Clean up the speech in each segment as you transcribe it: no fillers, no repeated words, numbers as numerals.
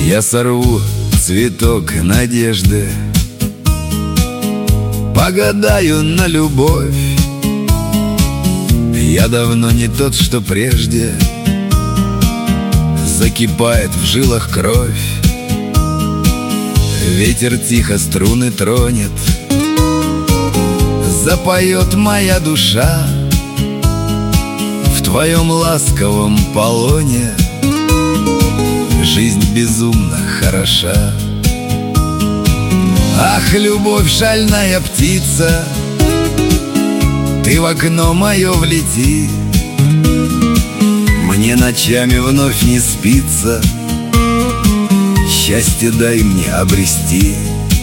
Я сорву цветок надежды, погадаю на любовь. Я давно не тот, что прежде. Закипает в жилах кровь. Ветер тихо струны тронет, запоет моя душа. В твоем ласковом полоне жизнь безумно хороша. Ах, любовь, шальная птица, ты в окно мое влети. Мне ночами вновь не спится, счастье дай мне обрести.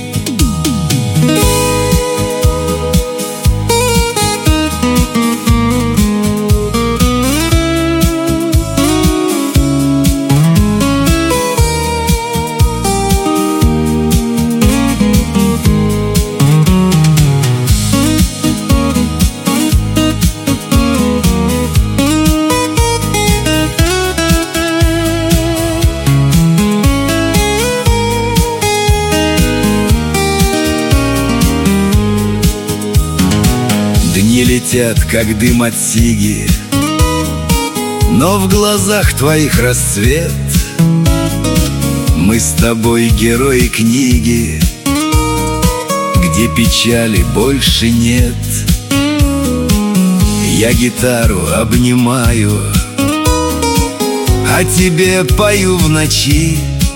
Дни летят, как дым от сиги, но в глазах твоих расцвет. Мы с тобой герои книги, где печали больше нет. Я гитару обнимаю, а тебе пою в ночи.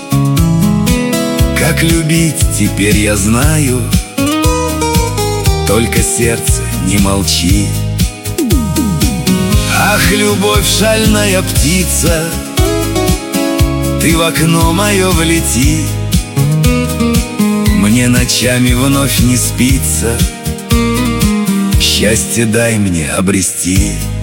Как любить теперь я знаю, только сердце не молчи. Ах, любовь, шальная птица, ты в окно мое влети. Мне ночами вновь не спится, счастье дай мне обрести.